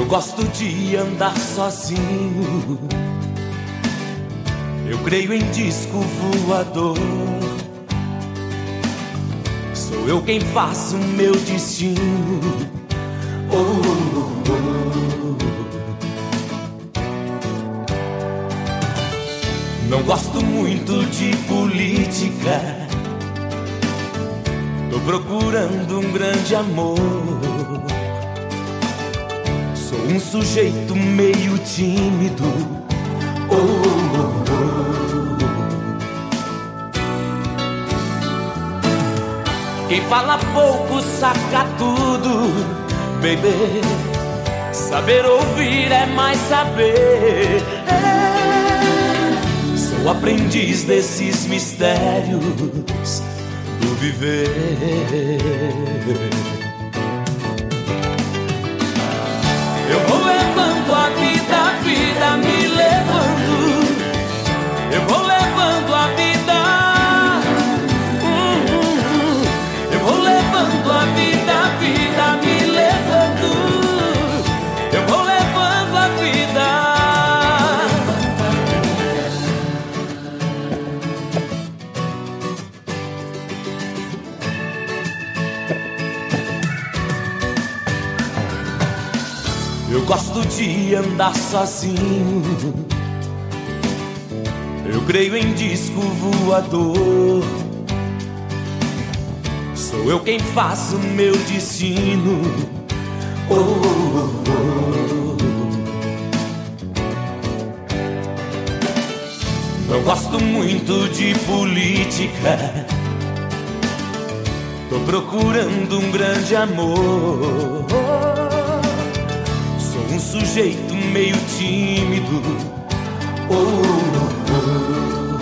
gosto de andar sozinho. Eu creio em disco voador. Sou eu quem faço meu destino. Oh, oh, oh. Não gosto muito de política. Tô procurando um grande amor. Sou um sujeito meio tímido. Oh, oh, oh. Quem fala pouco saca tudo, baby. Saber ouvir é mais saber. Sou aprendiz desses mistérios do viver. Eu vou levando a vida me levando. Eu vou levando a vida. Eu vou levando a vida me levando. Eu vou levando a vida. Eu gosto de andar sozinho. Eu creio em disco voador. Sou eu quem faço meu destino. Oh, oh, oh. Não gosto muito de política. Tô procurando um grande amor. Sou um sujeito meio tímido. Oh, oh, oh.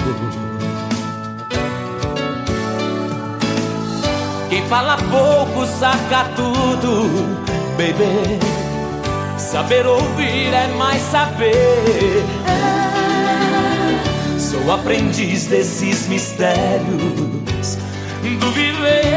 Quem fala pouco saca tudo, baby. Saber ouvir é mais saber. Sou aprendiz desses mistérios do viver.